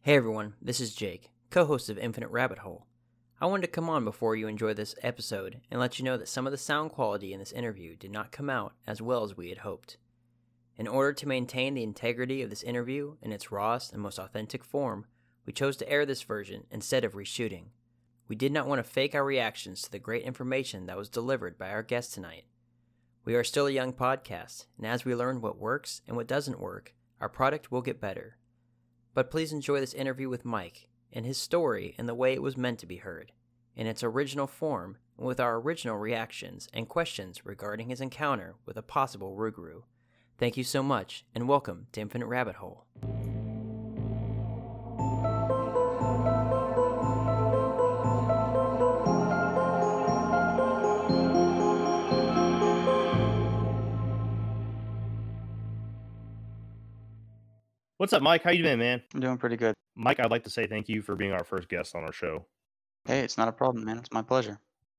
Hey everyone, this is Jake, co-host of Infinite Rabbit Hole. I wanted to come on before you enjoy this episode and let you know that some of the sound quality in this interview did not come out as well as we had hoped. In order to maintain the integrity of this interview in its rawest and most authentic form, we chose to air this version instead of reshooting. We did not want to fake our reactions to the great information that was delivered by our guest tonight. We are still a young podcast, and as we learn what works and what doesn't work, our product will get better. But please enjoy this interview with Mike and his story in the way it was meant to be heard, in its original form and with our original reactions and questions regarding his encounter with a possible Rougarou. Thank you so much, and welcome to Infinite Rabbit Hole. What's up, Mike? How you doing, man? I'm doing pretty good. Mike, I'd like to say thank you for being our first guest on our show. Hey, it's not a problem, man. It's my pleasure.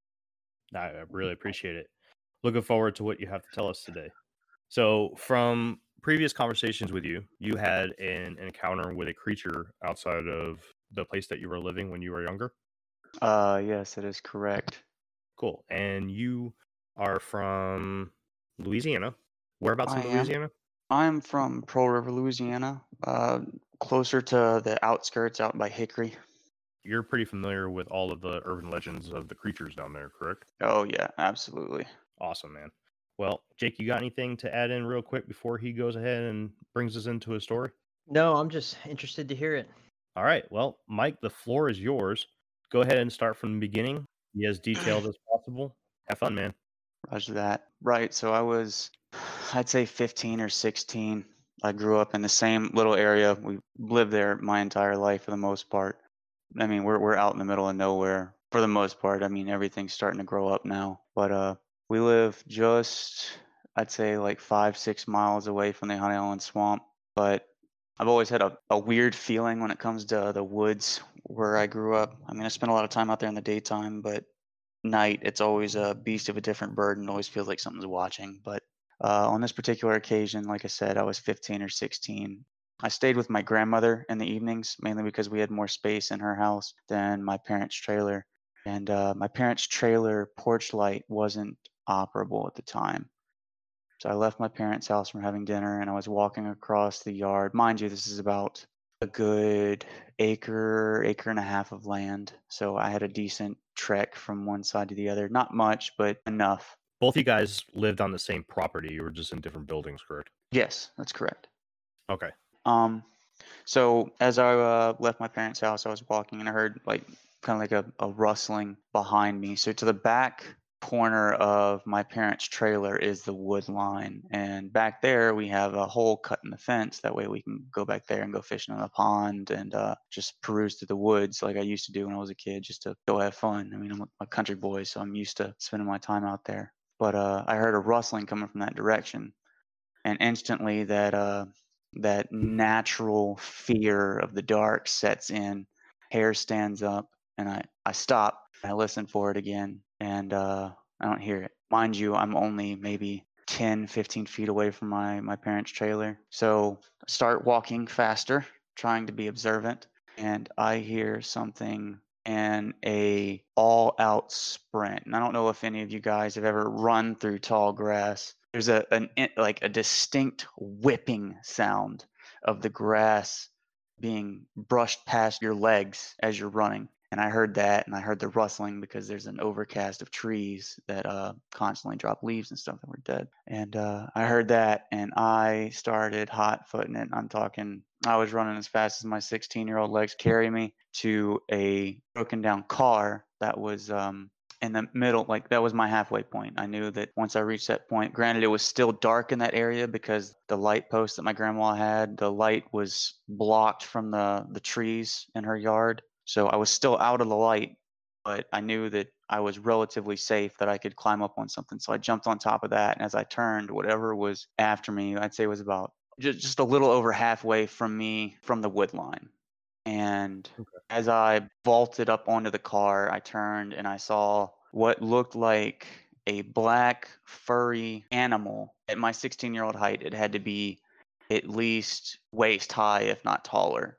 I really appreciate it. Looking forward to what you have to tell us today. So, from previous conversations with you, you had an encounter with a creature outside of the place that you were living when you were younger? Yes, it is correct. Cool. And you are from Louisiana. Whereabouts in Louisiana? I'm from Pearl River, Louisiana, closer to the outskirts out by Hickory. You're pretty familiar with all of the urban legends of the creatures down there, correct? Oh, yeah, absolutely. Awesome, man. Well, Jake, you got anything to add in real quick before he goes ahead and brings us into his story? No, I'm just interested to hear it. All right. Well, Mike, the floor is yours. Go ahead and start from the beginning. Be as detailed as possible. Have fun, man. Roger that. Right, so I was, I'd say 15 or 16. I grew up in the same little area. We lived there my entire life for the most part. I mean, we're out in the middle of nowhere for the most part. I mean, everything's starting to grow up now. But we live just, I'd say, like 5-6 miles away from the Honey Island Swamp. But I've always had a weird feeling when it comes to the woods where I grew up. I mean, I spent a lot of time out there in the daytime, but night, it's always a beast of a different bird and always feels like something's watching. But on this particular occasion, like I said, I was 15 or 16. I stayed with my grandmother in the evenings, mainly because we had more space in her house than my parents' trailer. And my parents' trailer porch light wasn't operable at the time. So I left my parents' house from having dinner and I was walking across the yard. Mind you, this is about a good acre and a half of land. So I had a decent trek from one side to the other. Not much, but enough. Both you guys lived on the same property. You were just in different buildings, correct? Yes, that's correct. Okay. So as I left my parents' house, I was walking and I heard like kind of like a rustling behind me. So to the back corner of my parents' trailer is the wood line, and back there we have a hole cut in the fence. That way we can go back there and go fishing in the pond and just peruse through the woods like I used to do when I was a kid, just to go have fun. I mean, I'm a country boy, so I'm used to spending my time out there. But I heard a rustling coming from that direction, and instantly that natural fear of the dark sets in. Hair stands up, and I stop. I listen for it again, and I don't hear it. Mind you, I'm only maybe 10, 15 feet away from my parents' trailer. So I start walking faster, trying to be observant, and I hear something in a all-out sprint. And I don't know if any of you guys have ever run through tall grass. There's a distinct whipping sound of the grass being brushed past your legs as you're running. And I heard that, and I heard the rustling because there's an overcast of trees that constantly drop leaves and stuff that were dead. And I heard that, and I started hot-footing it. I'm talking, I was running as fast as my 16-year-old legs carry me to a broken down car that was in the middle. Like, that was my halfway point. I knew that once I reached that point, granted it was still dark in that area because the light post that my grandma had, the light was blocked from the trees in her yard. So I was still out of the light, but I knew that I was relatively safe, that I could climb up on something. So I jumped on top of that, and as I turned, whatever was after me, I'd say it was about just a little over halfway from me from the wood line. And as I vaulted up onto the car, I turned and I saw what looked like a black furry animal. At my 16-year-old height, it had to be at least waist high, if not taller.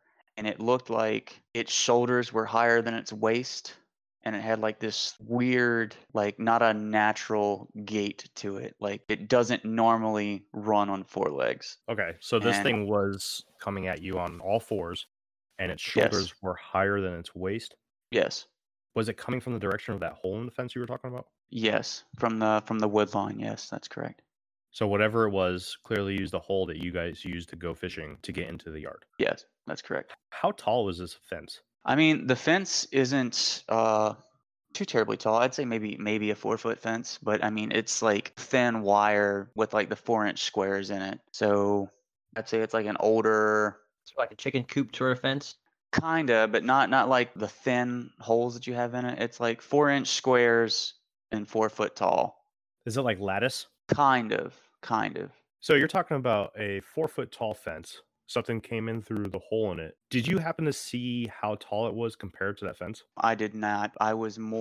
and it looked like its shoulders were higher than its waist, and it had like this weird, like not a natural gait to it. Like it doesn't normally run on four legs. Okay, so this And thing was coming at you on all fours, and its yes, shoulders were higher than its waist. yes, Was it coming from the direction of that hole in the fence you were talking about? yes, from the wood line. Yes, that's correct. So whatever it was clearly used the hole that you guys used to go fishing to get into the yard. Yes, that's correct. How tall was this fence? I mean, the fence isn't too terribly tall. I'd say maybe a 4-foot fence, but I mean it's like thin wire with like the 4-inch squares in it. So I'd say it's like an older, So like a chicken coop sort of fence. kinda, but not like the thin holes that you have in it. It's like 4-inch squares and 4 foot tall. Is it like lattice? Kind of, kind of. So you're talking about a 4 foot tall fence. Something came in through the hole in it. Did you happen to see how tall it was compared to that fence? I did not. I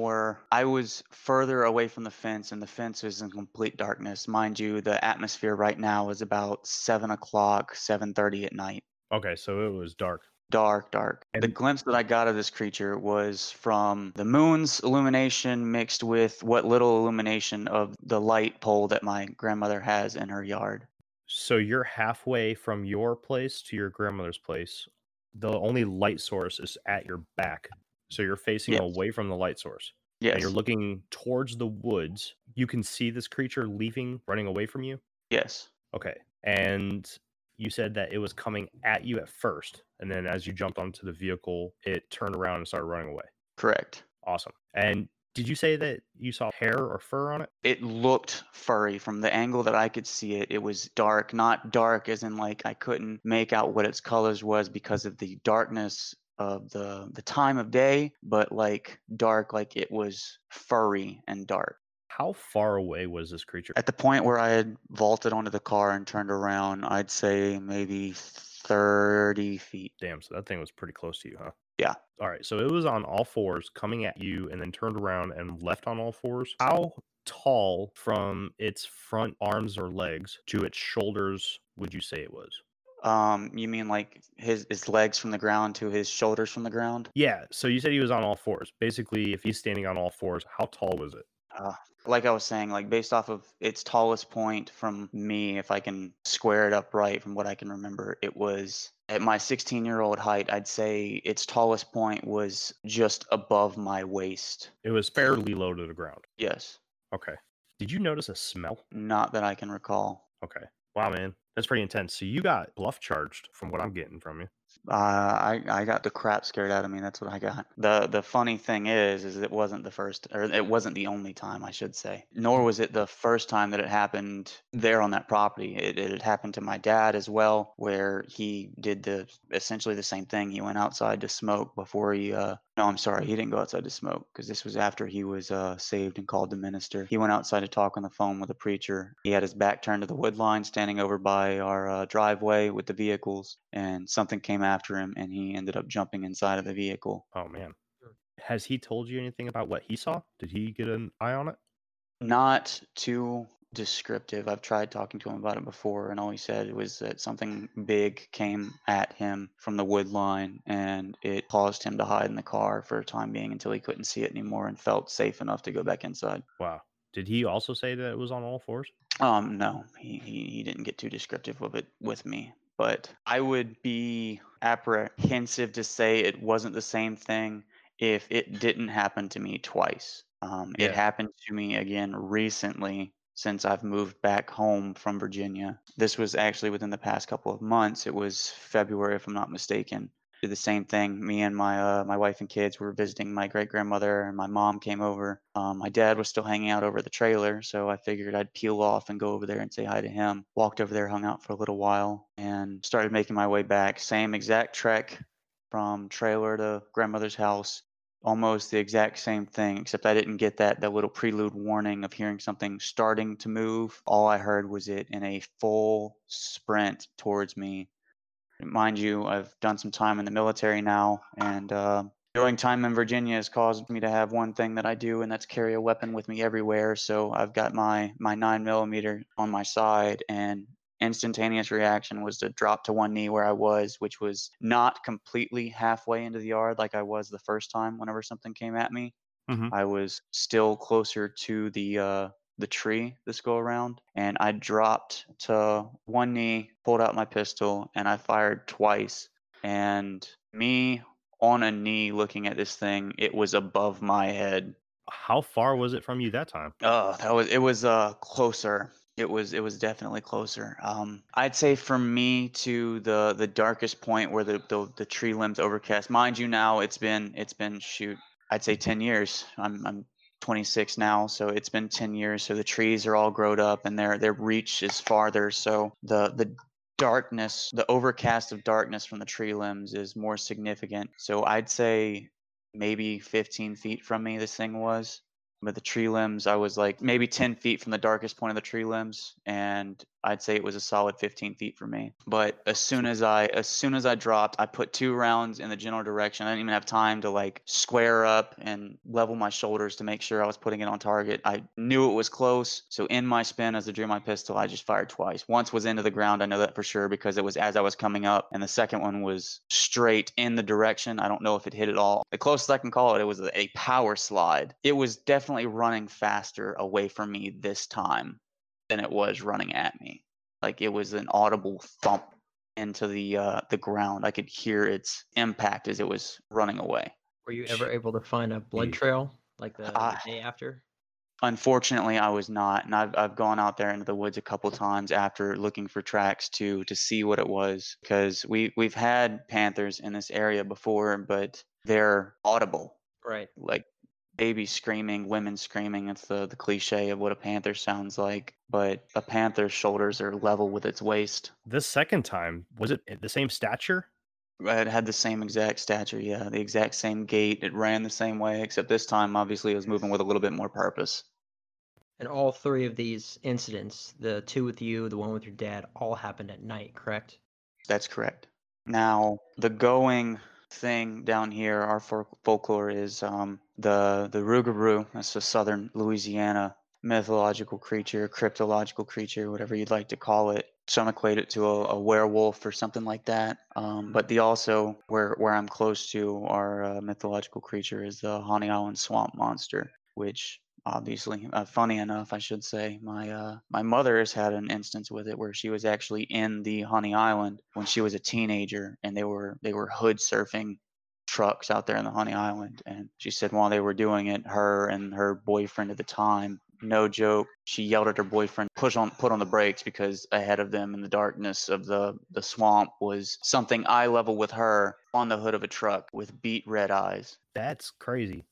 was further away from the fence, and the fence was in complete darkness. Mind you, the atmosphere right now is about 7 o'clock, 7:30 at night. Okay, so it was dark. Dark, dark. The And glimpse that I got of this creature was from the moon's illumination mixed with what little illumination of the light pole that my grandmother has in her yard. so you're halfway from your place to your grandmother's place. The only light source is at your back. So you're facing Yes, away from the light source. And you're yes, looking towards the woods. You can see this creature leaving, running away from you. yes, Okay. And you said that it was coming at you at first. And then as you jumped onto the vehicle, it turned around and started running away. correct. Awesome. And did you say that you saw hair or fur on it? It looked furry from the angle that I could see it. It was dark, not dark as in like I couldn't make out what its colors was because of the darkness of the time of day, but like dark like it was furry and dark. How far away was this creature? At the point where I had vaulted onto the car and turned around, I'd say maybe 30 feet. Damn, so that thing was pretty close to you, huh? Yeah. All right, so it was on all fours coming at you and then turned around and left on all fours. How tall from its front arms or legs to its shoulders would you say it was? You mean like his legs from the ground to his shoulders from the ground? Yeah, so you said he was on all fours. Basically, if he's standing on all fours, how tall was it? Uh, like I was saying, like based off of its tallest point from me, if I can square it up right from what I can remember, it was at my 16-year-old height, I'd say its tallest point was just above my waist. It was fairly low to the ground. Yes, Okay. Did you notice a smell? not that I can recall. Okay. Wow, man. That's pretty intense. So you got bluff charged from what I'm getting from you. I got the crap scared out of me. That's what I got. The funny thing is it wasn't the first, or it wasn't the only time, I should say. Nor was it the first time that it happened there on that property. It had happened to my dad as well, where he did essentially the same thing. He went outside to smoke before he. No, I'm sorry, he didn't go outside to smoke because this was after he was saved and called to minister. He went outside to talk on the phone with a preacher. He had his back turned to the wood line, standing over by our driveway with the vehicles, and something came after him, and he ended up jumping inside of the vehicle. Oh, man. Has he told you anything about what he saw? Did he get an eye on it? Not too descriptive. I've tried talking to him about it before, and all he said was that something big came at him from the wood line, and it caused him to hide in the car for a time being until he couldn't see it anymore and felt safe enough to go back inside. Wow. Did he also say that it was on all fours? No, he didn't get too descriptive of it with me, but I would be apprehensive to say it wasn't the same thing if it didn't happen to me twice. It Yeah. happened to me again recently since I've moved back home from Virginia. This was actually within the past couple of months. It was February, if I'm not mistaken. Did the same thing. Me and my wife and kids were visiting my great grandmother, and my mom came over. My dad was still hanging out over the trailer, so I figured I'd peel off and go over there and say hi to him. Walked over there, hung out for a little while, and started making my way back. Same exact trek from trailer to grandmother's house. Almost the exact same thing, except I didn't get that little prelude warning of hearing something starting to move. All I heard was it in a full sprint towards me. Mind you, I've done some time in the military now, and doing time in Virginia has caused me to have one thing that I do, and that's carry a weapon with me everywhere. So I've got my 9mm on my side, and instantaneous reaction was to drop to one knee where I was, which was not completely halfway into the yard like I was the first time whenever something came at me. Hmm. I was still closer to the tree this go around, and I dropped to one knee, pulled out my pistol, and I fired twice. And me on a knee looking at this thing, it was above my head. How far was it from you that time? Oh, it was closer. It was definitely closer. I'd say from me to the darkest point where the tree limbs overcast. Mind you, now it's been shoot. I'd say 10 years. I'm 26 now, so it's been 10 years. So the trees are all grown up and their reach is farther. So the darkness, the overcast of darkness from the tree limbs is more significant. So I'd say maybe 15 feet from me this thing was. But the tree limbs, I was like maybe 10 feet from the darkest point of the tree limbs, and I'd say it was a solid 15 feet from me. But as soon as I dropped, I put 2 rounds in the general direction. I didn't even have time to like square up and level my shoulders to make sure I was putting it on target. I knew it was close, so in my spin as I drew my pistol, I just fired twice. Once was into the ground, I know that for sure because it was as I was coming up, and the second one was straight in the direction. I don't know if it hit at all. The closest I can call it, it was a power slide. It was definitely running faster away from me this time than it was running at me. Like it was an audible thump into the ground. I could hear its impact as it was running away. Were you ever able to find a blood Jeez. trail like the I, day after? Unfortunately, I was not, and I've gone out there into the woods a couple times after looking for tracks to see what it was because we've had panthers in this area before, but they're audible, Right. like babies screaming, women screaming. It's the cliche of what a panther sounds like, but a panther's shoulders are level with its waist. This second time, was it the same stature? It had the same exact stature, yeah, the exact same gait. It ran the same way, except this time, obviously, it was moving with a little bit more purpose. And all three of these incidents, the two with you, the one with your dad, all happened at night, correct? That's correct. Now, the going thing down here, our folklore is the Rougarou. That's a southern Louisiana mythological creature, cryptological creature, whatever you'd like to call it. Some equate it to a werewolf or something like that. But the also where I'm close to our mythological creature is the Honey Island swamp monster, which obviously, funny enough, I should say, my mother has had an instance with it where she was actually in the Honey Island when she was a teenager, and they were hood surfing trucks out there in the Honey Island, and she said while they were doing it, her and her boyfriend at the time, no joke, she yelled at her boyfriend, put on the brakes because ahead of them in the darkness of the swamp was something eye level with her on the hood of a truck with beet red eyes. That's crazy.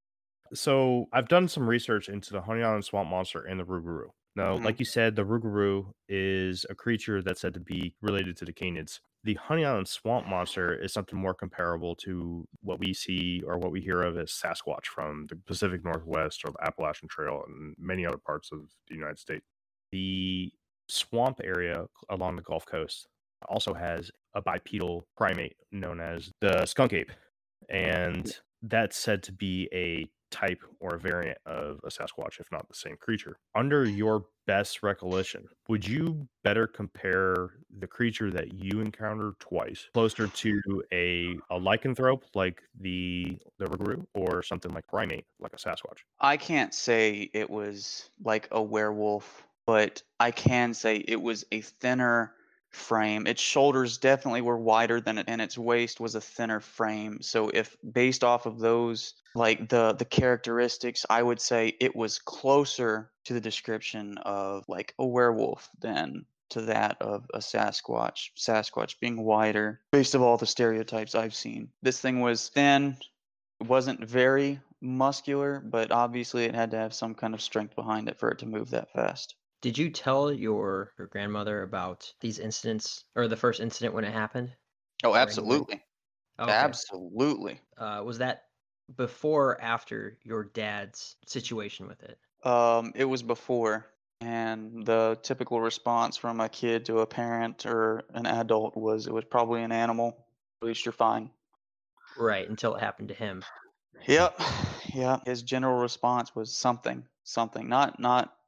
So I've done some research into the Honey Island Swamp Monster and the Rougarou. Now, Mhm. like you said, the Rougarou is a creature that's said to be related to the canids. The Honey Island Swamp Monster is something more comparable to what we see or what we hear of as Sasquatch from the Pacific Northwest or the Appalachian Trail and many other parts of the United States. The swamp area along the Gulf Coast also has a bipedal primate known as the skunk ape. And that's said to be a type or a variant of a Sasquatch, if not the same creature. Under your best recollection, would you better compare the creature that you encountered twice closer to a lycanthrope like the Rougarou or something like primate like a Sasquatch? I can't say it was like a werewolf, but I can say it was a thinner frame. Its shoulders definitely were wider than it, and its waist was a thinner frame. So if based off of those, like the characteristics, I would say it was closer to the description of like a werewolf than to that of a Sasquatch. Sasquatch being wider, based of all the stereotypes I've seen. This thing was thin, it wasn't very muscular, but obviously it had to have some kind of strength behind it for it to move that fast. Did you tell your grandmother about these incidents or the first incident when it happened? Oh, Or anything? absolutely. Okay. Absolutely. Was that before or after your dad's situation with it? It was before, and the typical response from a kid to a parent or an adult was it was probably an animal. At least you're fine. Right, until it happened to him. Yep. Yeah. His general response was something. Something. Not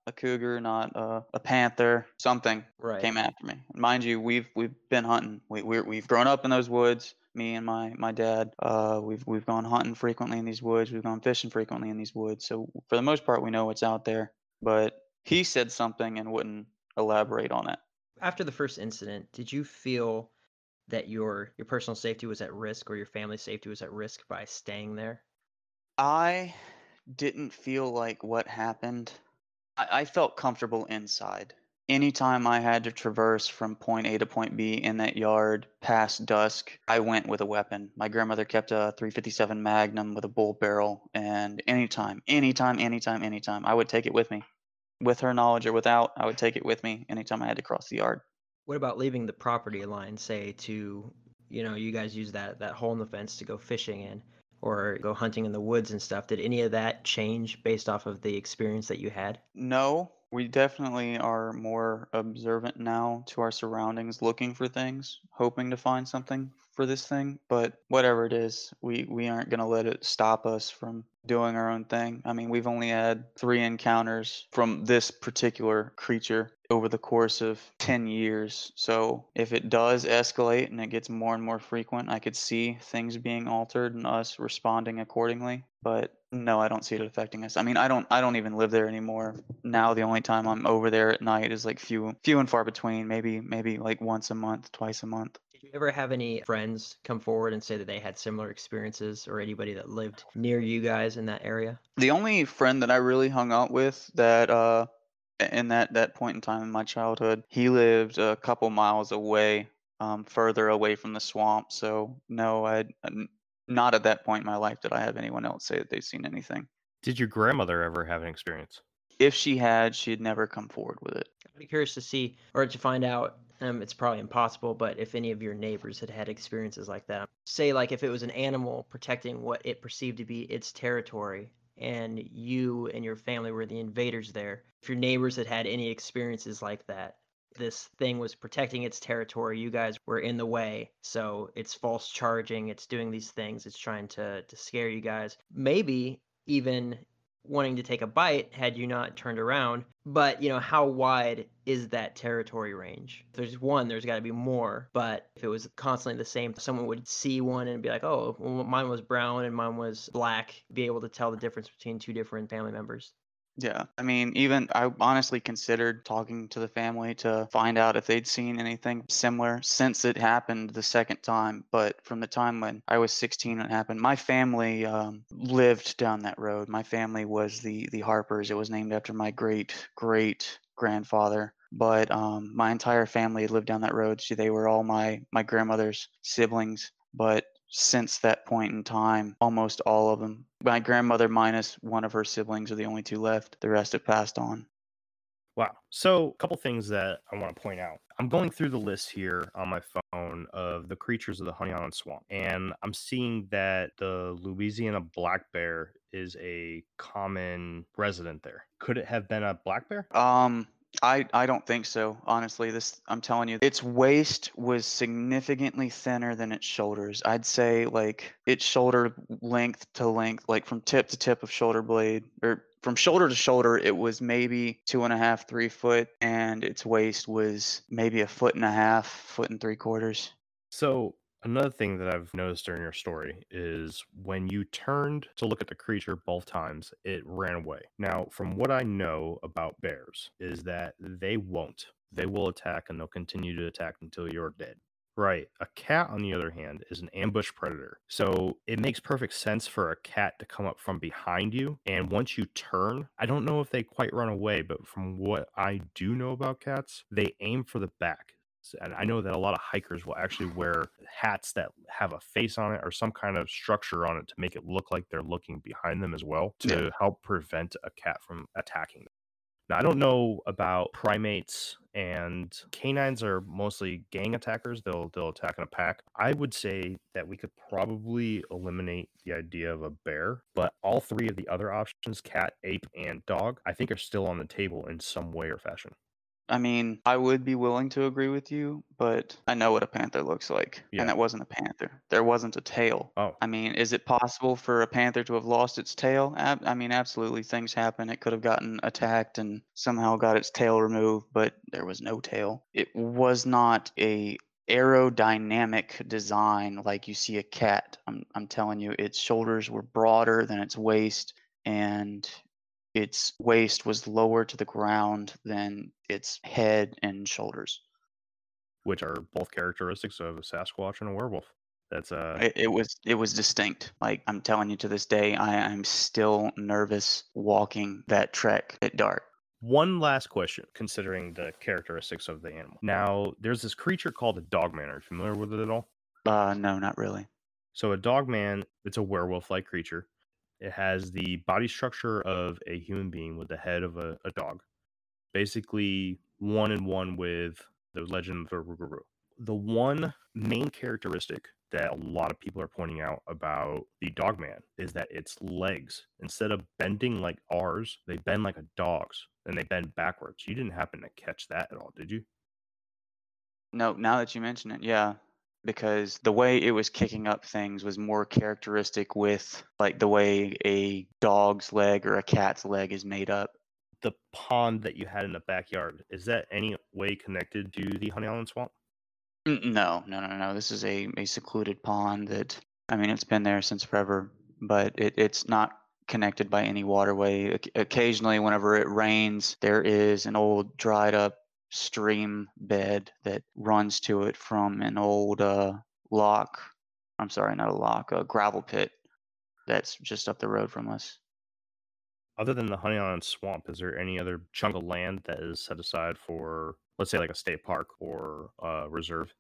a cougar, not a panther. Something Right. came after me. Mind you, we've been hunting. We've grown up in those woods. Me and my dad. We've gone hunting frequently in these woods. We've gone fishing frequently in these woods. So for the most part, we know what's out there. But he said something and wouldn't elaborate on it. After the first incident, did you feel that your personal safety was at risk or your family's safety was at risk by staying there? I didn't feel like what happened. I felt comfortable inside. Anytime I had to traverse from point A to point B in that yard past dusk, I went with a weapon. My grandmother kept a 357 Magnum with a bull barrel, and anytime, I would take it with me. With her knowledge or without, I would take it with me anytime I had to cross the yard. What about leaving the property line, say to, you guys use that hole in the fence to go fishing in or go hunting in the woods and stuff. Did any of that change based off of the experience that you had? No, we definitely are more observant now to our surroundings, looking for things, hoping to find something for this thing. But whatever it is, we aren't going to let it stop us from doing our own thing. I mean, we've only had 3 encounters from this particular creature over the course of 10 years. So if it does escalate and it gets more and more frequent, I could see things being altered and us responding accordingly. But no, I don't see it affecting us. I mean, I don't even live there anymore. Now the only time I'm over there at night is like few and far between, maybe like once a month, twice a month. Did you ever have any friends come forward and say that they had similar experiences or anybody that lived near you guys in that area? The only friend that I really hung out with that in that point in time in my childhood, he lived a couple miles away, further away from the swamp. So no, not at that point in my life did I have anyone else say that they've seen anything. Did your grandmother ever have an experience? If she had, she'd never come forward with it. I'd be curious to see or to find out. It's probably impossible, but if any of your neighbors had had experiences like that, say like if it was an animal protecting what it perceived to be its territory, and you and your family were the invaders there, if your neighbors had had any experiences like that, this thing was protecting its territory, you guys were in the way, so it's false charging, it's doing these things, it's trying to scare you guys, maybe even wanting to take a bite had you not turned around. But, how wide is that territory range? If there's one, there's got to be more. But if it was constantly the same, someone would see one and be like, oh, well, mine was brown and mine was black, be able to tell the difference between two different family members. Yeah, I mean, even I honestly considered talking to the family to find out if they'd seen anything similar since it happened the second time. But from the time when I was 16 when it happened, my family lived down that road. My family was the Harpers. It was named after my great grandfather. But my entire family lived down that road. So they were all my grandmother's siblings. But since that point in time, almost all of them. My grandmother minus one of her siblings are the only two left. The rest have passed on. Wow. So, a couple things that I want to point out. I'm going through the list here on my phone of the creatures of the Honey Island Swamp, and I'm seeing that the Louisiana black bear is a common resident there. Could it have been a black bear? I don't think so. Honestly, I'm telling you, its waist was significantly thinner than its shoulders. I'd say like its shoulder length to length, like from tip to tip of shoulder blade, or from shoulder to shoulder, it was maybe 2.5, 3 foot, and its waist was maybe a foot and a half, foot and 3/4. So, another thing that I've noticed during your story is when you turned to look at the creature both times, it ran away. Now, from what I know about bears, is that they won't. They will attack and they'll continue to attack until you're dead. Right. A cat, on the other hand, is an ambush predator. So it makes perfect sense for a cat to come up from behind you. And once you turn, I don't know if they quite run away, but from what I do know about cats, they aim for the back. And I know that a lot of hikers will actually wear hats that have a face on it or some kind of structure on it to make it look like they're looking behind them as well Yeah. to help prevent a cat from attacking them. Now, I don't know about primates, and canines are mostly gang attackers. They'll attack in a pack. I would say that we could probably eliminate the idea of a bear, but all three of the other options, cat, ape, and dog, I think are still on the table in some way or fashion. I mean, I would be willing to agree with you, but I know what a panther looks like, Yeah. and that wasn't a panther. There wasn't a tail. Oh, I mean, is it possible for a panther to have lost its tail? I mean, absolutely. Things happen. It could have gotten attacked and somehow got its tail removed, but there was no tail. It was not a aerodynamic design like you see a cat. I'm telling you, its shoulders were broader than its waist, and its waist was lower to the ground than its head and shoulders. which are both characteristics of a Sasquatch and a werewolf. That's It was distinct. Like, I'm telling you, to this day, I am still nervous walking that trek at dark. one last question, considering the characteristics of the animal. Now, there's this creature called a dogman. Are you familiar with it at all? No, not really. So a dogman, it's a werewolf-like creature. It has the body structure of a human being with the head of a dog. Basically, one in one with the legend of the Rougarou. The one main characteristic that a lot of people are pointing out about the dogman is that its legs, instead of bending like ours, they bend like a dog's, and they bend backwards. You didn't happen to catch that at all, did you? No, now that you mention it, yeah. Because the way it was kicking up things was more characteristic with like the way a dog's leg or a cat's leg is made up. The pond that you had in the backyard, is that any way connected to the Honey Island Swamp? No, no, no, no. This is a secluded pond that, I mean, it's been there since forever, but it's not connected by any waterway. Occasionally, whenever it rains, there is an old dried up stream bed that runs to it from an old lock. I'm sorry, not a lock, a gravel pit that's just up the road from us. Other than the Honey Island Swamp, is there any other chunk of land that is set aside for, let's say, like a state park or a reserve?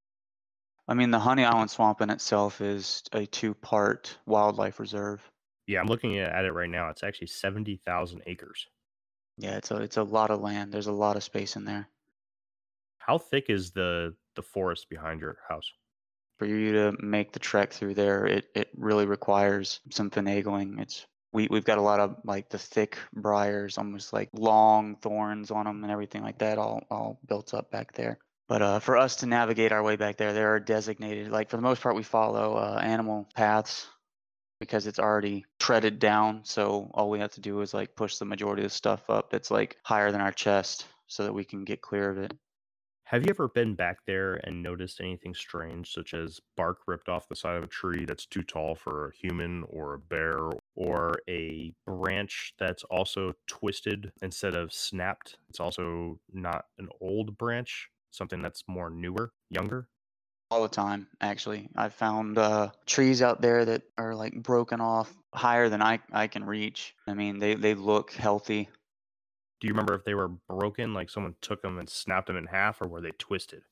I mean, the Honey Island Swamp in itself is a two-part wildlife reserve. Yeah, I'm looking at it right now. It's actually 70,000 acres. Yeah, it's a lot of land. There's a lot of space in there. How thick is the forest behind your house? For you to make the trek through there, it really requires some finagling. We've got a lot of like the thick briars, almost like long thorns on them and everything like that, all built up back there. But for us to navigate our way back there are designated. Like for the most part, we follow animal paths because it's already treaded down. So all we have to do is like push the majority of the stuff up that's like higher than our chest, so that we can get clear of it. Have you ever been back there and noticed anything strange, such as bark ripped off the side of a tree that's too tall for a human or a bear, or a branch that's also twisted instead of snapped? It's also not an old branch, something that's more newer, younger. All the time, actually. I've found trees out there that are like broken off higher than I can reach. I mean, they look healthy. Do you remember if they were broken, like someone took them and snapped them in half, or were they twisted?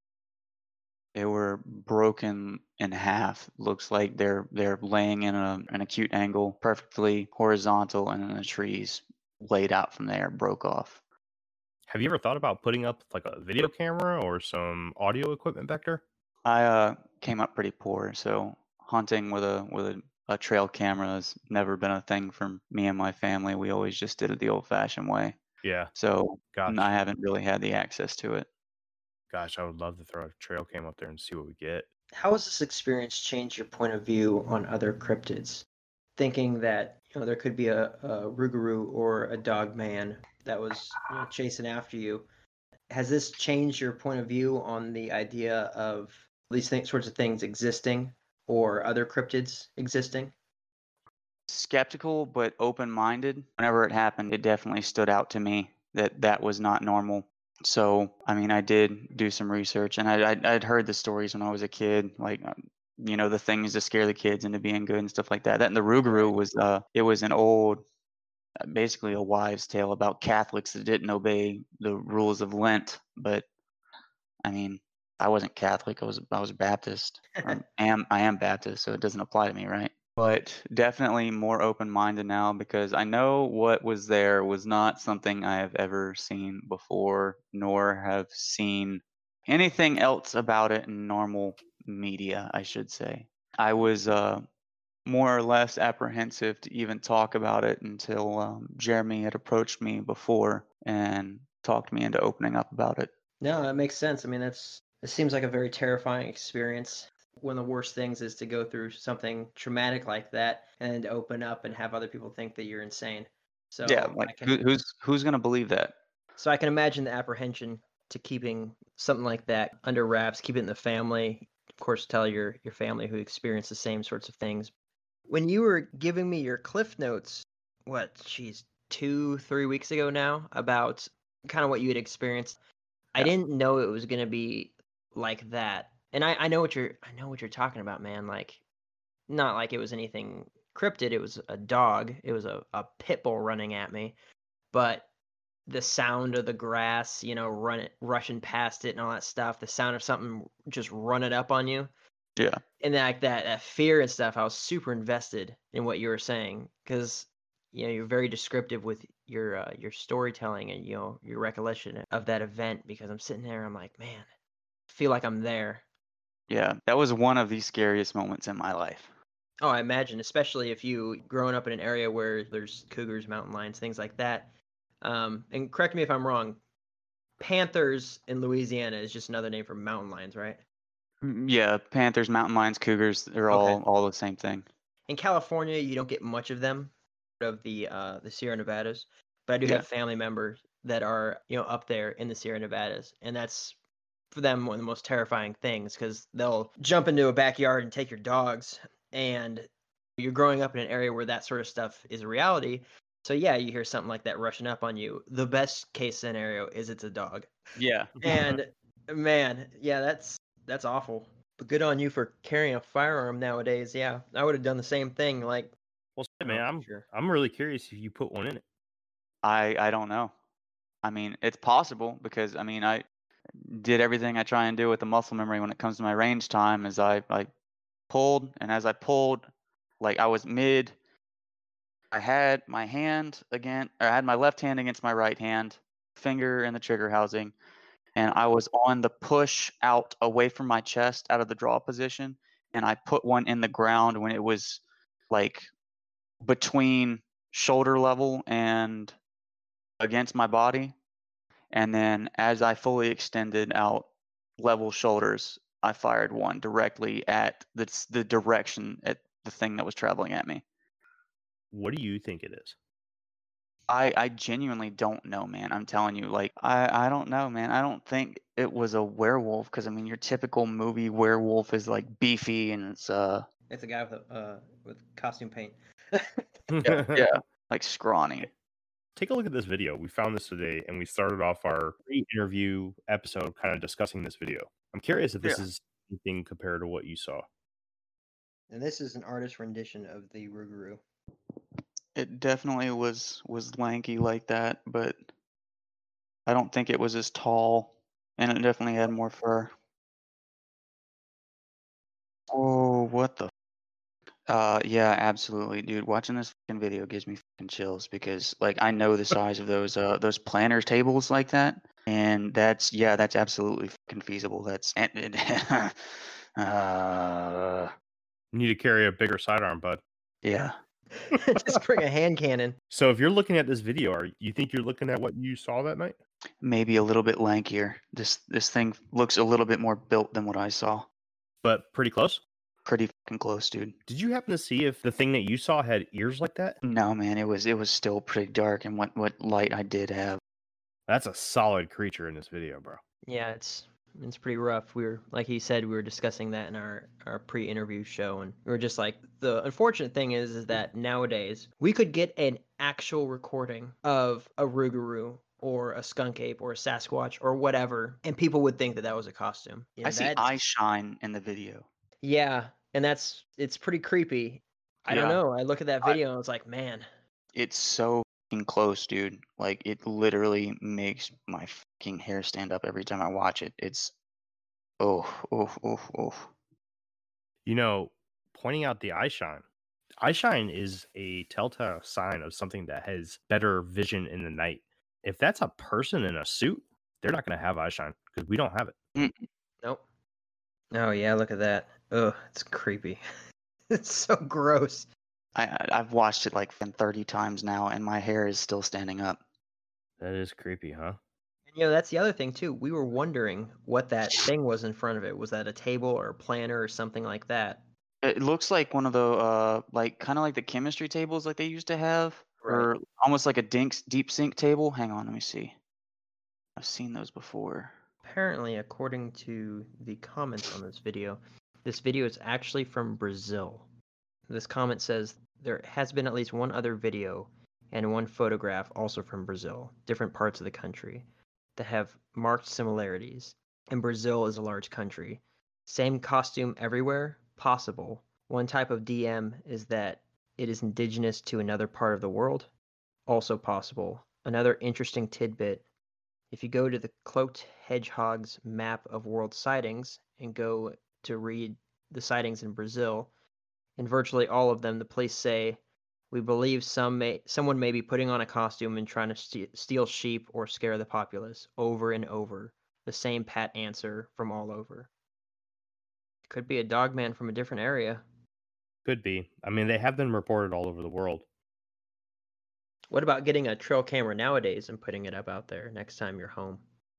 They were broken in half. Looks like they're laying in an acute angle, perfectly horizontal, and then the trees laid out from there broke off. Have you ever thought about putting up like a video camera or some audio equipment back there? I came up pretty poor, so hunting with a trail camera has never been a thing for me and my family. We always just did it the old-fashioned way. Yeah, So I gosh, haven't really had the access to it. gosh, I would love to throw a trail cam up there and see what we get. How has this experience changed your point of view on other cryptids? Thinking that there could be a Rougarou or a Dogman that was chasing after you. Has this changed your point of view on the idea of these sorts of things existing or other cryptids existing? Skeptical but open-minded. Whenever it happened, it definitely stood out to me that that was not normal. So, I mean, I did do some research, and I'd heard the stories when I was a kid, like the things to scare the kids into being good and stuff like that. That and the Rougarou was it was an old, basically a wives' tale about Catholics that didn't obey the rules of Lent. But I mean, I wasn't Catholic. I was Baptist. I am Baptist, so it doesn't apply to me, right? But definitely more open-minded now, because I know what was there was not something I have ever seen before, nor have seen anything else about it in normal media, I should say. I was more or less apprehensive to even talk about it until Jeremy had approached me before and talked me into opening up about it. No, that makes sense. I mean, it seems like a very terrifying experience. One of the worst things is to go through something traumatic like that and then to open up and have other people think that you're insane. So Yeah, like who's gonna believe that? So I can imagine the apprehension to keeping something like that under wraps, keep it in the family. Of course, tell your family who experienced the same sorts of things. When you were giving me your cliff notes, 2-3 weeks ago now, about kind of what you had experienced, I didn't know it was gonna be like that. And I know what you're talking about, man. Like, not like it was anything cryptid. It was a dog. It was a pit bull running at me, but the sound of the grass, rushing past it and all that stuff, the sound of something just running up on you. Yeah. And like that fear and stuff, I was super invested in what you were saying because you're very descriptive with your storytelling and your recollection of that event. Because I'm sitting there, I'm like, man, I feel like I'm there. Yeah, that was one of the scariest moments in my life. Oh, I imagine, especially if you growing up in an area where there's cougars, mountain lions, things like that. And correct me if I'm wrong, panthers in Louisiana is just another name for mountain lions, right? Yeah, panthers, mountain lions, cougars, they're Okay. all the same thing. In California, you don't get much of them, of the Sierra Nevadas, but I do have family members that are up there in the Sierra Nevadas, and that's for them one of the most terrifying things because they'll jump into a backyard and take your dogs, and you're growing up in an area where that sort of stuff is a reality. So yeah, you hear something like that rushing up on you. The best case scenario is it's a dog. Yeah. And man, yeah, that's awful. But good on you for carrying a firearm nowadays. Yeah, I would have done the same thing. Like, well, man, I'm really curious if you put one in it. I don't know. I mean, it's possible because I mean, I did everything I try and do with the muscle memory when it comes to my range time. Is I pulled, and as I pulled, like I was mid. I had my hand I had my left hand against my right hand, finger in the trigger housing, and I was on the push out away from my chest out of the draw position, and I put one in the ground when it was like between shoulder level and against my body. And then as I fully extended out level shoulders, I fired one directly at the direction at the thing that was traveling at me. What do you think it is? I genuinely don't know, man. I'm telling you, like I don't know, man. I don't think it was a werewolf because I mean your typical movie werewolf is like beefy and it's a guy with costume paint. yeah, like scrawny. Take a look at this video. We found this today, and we started off our pre-interview episode kind of discussing this video. I'm curious if this is anything compared to what you saw. And this is an artist rendition of the Rougarou. It definitely was lanky like that, but I don't think it was as tall, and it definitely had more fur. Oh, what the? Yeah, absolutely, dude. Watching this fucking video gives me fucking chills because, like, I know the size of those planter tables like that, and that's absolutely fucking feasible. That's You need to carry a bigger sidearm, bud. Yeah. Just bring a hand cannon. So if you're looking at this video, you think you're looking at what you saw that night? Maybe a little bit lankier. This thing looks a little bit more built than what I saw. But pretty close? Pretty fucking close, dude. Did you happen to see if the thing that you saw had ears like that? No, man. It was still pretty dark, and what light I did have. That's a solid creature in this video, bro. Yeah, it's pretty rough. We were, like he said, we were discussing that in our pre-interview show, and we were just like, the unfortunate thing is that nowadays we could get an actual recording of a Rougarou or a skunk ape or a Sasquatch or whatever, and people would think that that was a costume. I see eye shine in the video. Yeah, and it's pretty creepy. I don't know. I look at that video and it's like, man, it's so fucking close, dude. Like it literally makes my fucking hair stand up every time I watch it. It's oh. You know, pointing out the eye shine is a telltale sign of something that has better vision in the night. If that's a person in a suit, they're not going to have eye shine because we don't have it. Nope. Oh yeah, look at that. Ugh, it's creepy. It's so gross. I've watched it like 30 times now, and my hair is still standing up. That is creepy, huh? That's the other thing too. We were wondering what that thing was in front of it. Was that a table or a planner or something like that? It looks like one of the like kind of like the chemistry tables like they used to have, Right. or almost like a deep sink table. Hang on, let me see. I've seen those before. Apparently, according to the comments on this video is actually from Brazil. This comment says there has been at least one other video and one photograph also from Brazil, different parts of the country, that have marked similarities. And Brazil is a large country. Same costume everywhere? Possible. One type of DM is that it is indigenous to another part of the world? Also possible. Another interesting tidbit: if you go to the Cloaked Hedgehog's map of world sightings and go to read the sightings in Brazil, in virtually all of them, the police say, "We believe someone may be putting on a costume and trying to steal sheep or scare the populace," over and over. The same pat answer from all over. Could be a dogman from a different area. Could be. I mean, they have been reported all over the world. What about getting a trail camera nowadays and putting it up out there next time you're home?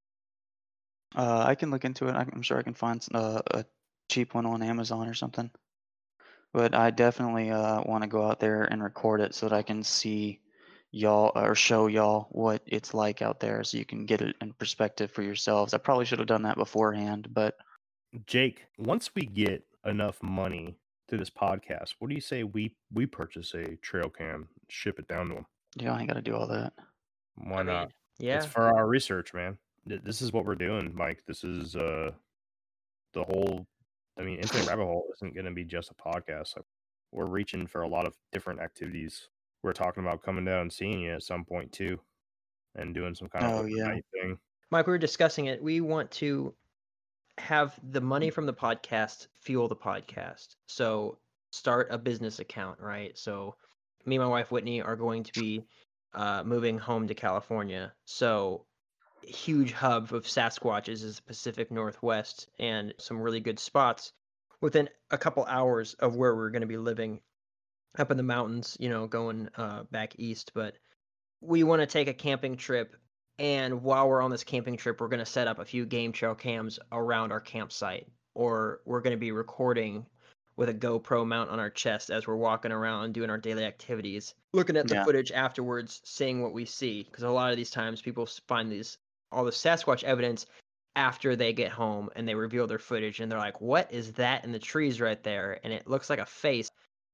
I can look into it. I'm sure I can find a cheap one on Amazon or something. But I definitely want to go out there and record it so that I can see y'all or show y'all what it's like out there, so you can get it in perspective for yourselves. I probably should have done that beforehand, but Jake, once we get enough money to this podcast, what do you say we purchase a trail cam, ship it down to them? yeah, I ain't got to do all that. Why not? Yeah. It's for our research, man. This is what we're doing, Mike. This is the whole. I mean, Infinite Rabbit Hole isn't going to be just a podcast. Like, we're reaching for a lot of different activities. We're talking about coming down and seeing you at some point too, and doing some kind of Oh, yeah. overnight thing. Mike, we were discussing it. We want to have the money from the podcast fuel the podcast. So start a business account, right? So me and my wife Whitney are going to be moving home to California. So huge hub of Sasquatches is the Pacific Northwest, and some really good spots within a couple hours of where we're going to be living up in the mountains, going back east. But we want to take a camping trip, and while we're on this camping trip, we're going to set up a few game trail cams around our campsite, or we're going to be recording with a GoPro mount on our chest as we're walking around doing our daily activities, looking at the Yeah. footage afterwards, seeing what we see. Because a lot of these times people find all the Sasquatch evidence after they get home and they reveal their footage, and they're like, "What is that in the trees right there?" And it looks like a face.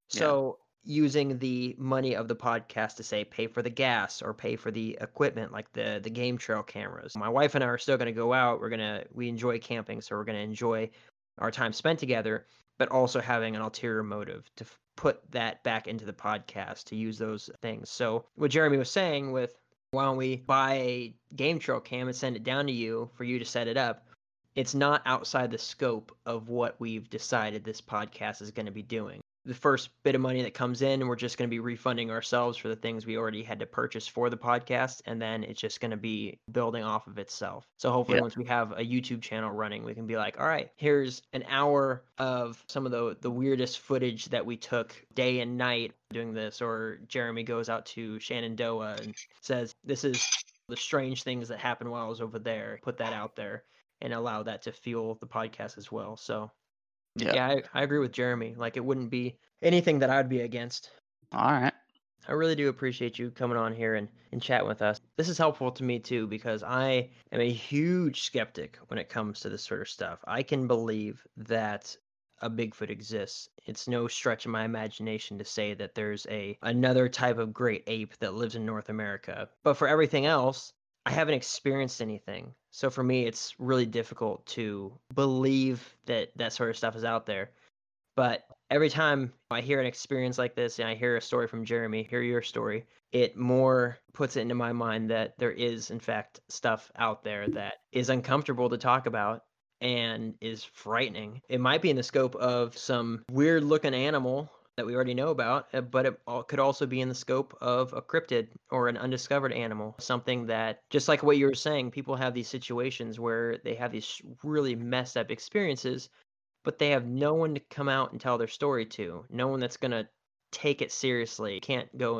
So using the money of the podcast to say pay for the gas or pay for the equipment like the game trail cameras. My wife and I are still going to go out. We enjoy camping, so we're going to enjoy our time spent together, but also having an ulterior motive to put that back into the podcast, to use those things. So what Jeremy was saying with, why don't we buy a game trail cam and send it down to you for you to set it up? It's not outside the scope of what we've decided this podcast is going to be doing. The first bit of money that comes in, we're just going to be refunding ourselves for the things we already had to purchase for the podcast, and then it's just going to be building off of itself. So hopefully once we have a YouTube channel running, we can be like, all right, here's an hour of some of the weirdest footage that we took day and night doing this. Or Jeremy goes out to Shenandoah and says, this is the strange things that happened while I was over there. Put that out there and allow that to fuel the podcast as well. So yeah, I agree with Jeremy. Like, it wouldn't be anything that I'd be against. All right. I really do appreciate you coming on here and chatting with us. This is helpful to me too, because I am a huge skeptic when it comes to this sort of stuff. I can believe that a Bigfoot exists. It's no stretch in my imagination to say that there's another type of great ape that lives in North America. But for everything else, I haven't experienced anything. So for me, it's really difficult to believe that that sort of stuff is out there. But every time I hear an experience like this and I hear a story from Jeremy, hear your story, it more puts it into my mind that there is, in fact, stuff out there that is uncomfortable to talk about and is frightening. It might be in the scope of some weird looking animal that we already know about, but it could also be in the scope of a cryptid or an undiscovered animal, something that, just like what you were saying, people have these situations where they have these really messed up experiences, but they have no one to come out and tell their story to, no one that's going to take it seriously. Can't go and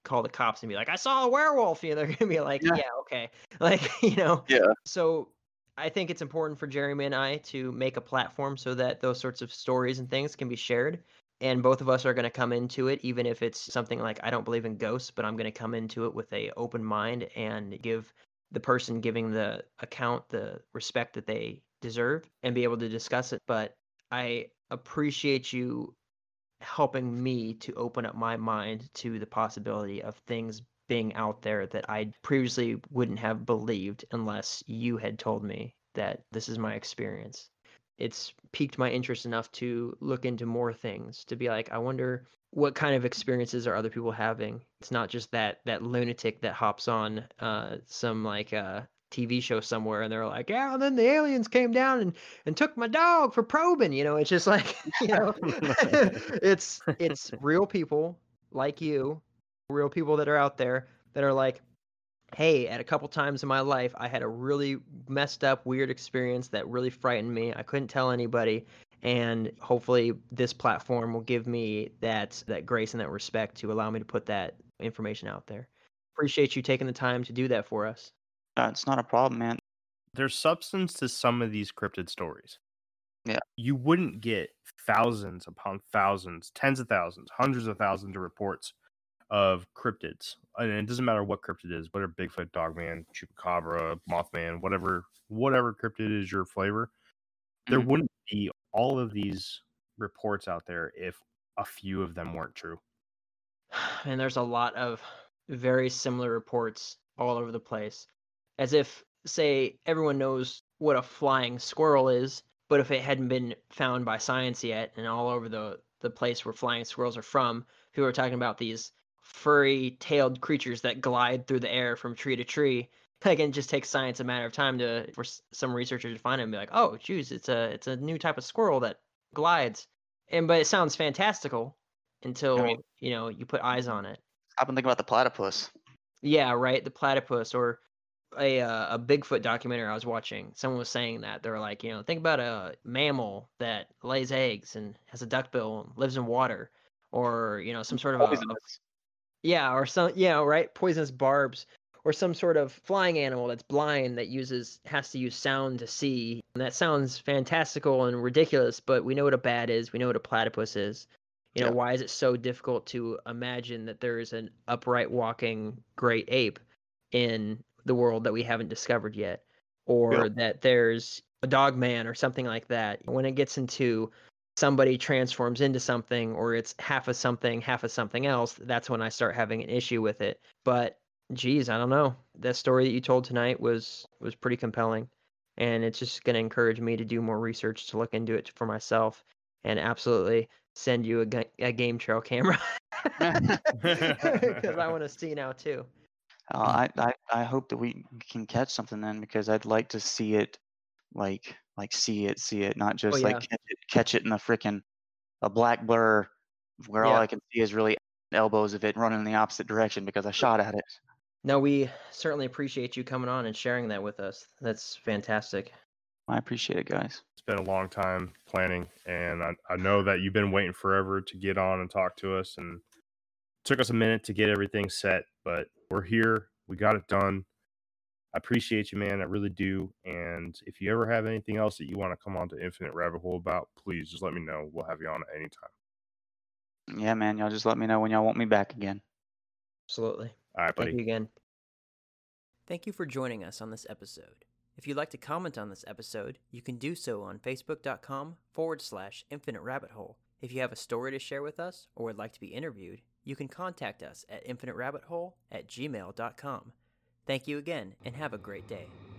call the cops and be like, I saw a werewolf. They're going to be like, Yeah. yeah, okay. Like, Yeah. So I think it's important for Jeremy and I to make a platform so that those sorts of stories and things can be shared. And both of us are going to come into it, even if it's something like, I don't believe in ghosts, but I'm going to come into it with a open mind and give the person giving the account the respect that they deserve and be able to discuss it. But I appreciate you helping me to open up my mind to the possibility of things being out there that I previously wouldn't have believed unless you had told me that this is my experience. It's piqued my interest enough to look into more things, to be like, I wonder what kind of experiences are other people having. It's not just that lunatic that hops on some TV show somewhere and they're like, yeah, and then the aliens came down and took my dog for probing. It's just like, it's real people like you, real people that are out there that are like, hey, at a couple times in my life, I had a really messed up, weird experience that really frightened me. I couldn't tell anybody. And hopefully this platform will give me that grace and that respect to allow me to put that information out there. Appreciate you taking the time to do that for us. It's not a problem, man. There's substance to some of these cryptid stories. Yeah. You wouldn't get thousands upon thousands, tens of thousands, hundreds of thousands of reports of cryptids. And it doesn't matter what cryptid is, whether Bigfoot, Dogman, Chupacabra, Mothman, whatever cryptid is your flavor. There Mhm. wouldn't be all of these reports out there if a few of them weren't true. And there's a lot of very similar reports all over the place. As if, say, everyone knows what a flying squirrel is, but if it hadn't been found by science yet and all over the place where flying squirrels are from, people are talking about these furry-tailed creatures that glide through the air from tree to tree. Like, it just takes science a matter of time for some researchers to find it and be like, oh, geez, it's a new type of squirrel that glides. But it sounds fantastical until you put eyes on it. I've been thinking about the platypus. Yeah, right. The platypus or a Bigfoot documentary I was watching. Someone was saying that they're like, think about a mammal that lays eggs and has a duckbill and lives in water, or some sort of Poisonous. or some right, poisonous barbs, or some sort of flying animal that's blind that has to use sound to see. And that sounds fantastical and ridiculous, but we know what a bat is. We know what a platypus is. Yeah. Why is it so difficult to imagine that there is an upright walking great ape in the world that we haven't discovered yet, or that there's a dog man or something like that? When it gets into somebody transforms into something, or it's half of something else, that's when I start having an issue with it. But geez, I don't know. That story that you told tonight was pretty compelling, and it's just going to encourage me to do more research to look into it for myself, and absolutely send you a game trail camera because I want to see now too. I hope that we can catch something then, because I'd like to see it, like see it, not just yeah. like catch it in a black blur where all Yeah. I can see is really elbows of it running in the opposite direction because I shot at it. No, we certainly appreciate you coming on and sharing that with us. That's fantastic. I appreciate it, guys. It's been a long time planning, and I know that you've been waiting forever to get on and talk to us, and it took us a minute to get everything set, but we're here. We got it done. I appreciate you, man. I really do. And if you ever have anything else that you want to come on to Infinite Rabbit Hole about, please just let me know. We'll have you on at any time. Yeah, man. Y'all just let me know when y'all want me back again. Absolutely. All right, buddy. Thank you again. Thank you for joining us on this episode. If you'd like to comment on this episode, you can do so on facebook.com/Infinite Rabbit Hole. If you have a story to share with us or would like to be interviewed, you can contact us at infiniterabbithole@gmail.com. Thank you again, and have a great day.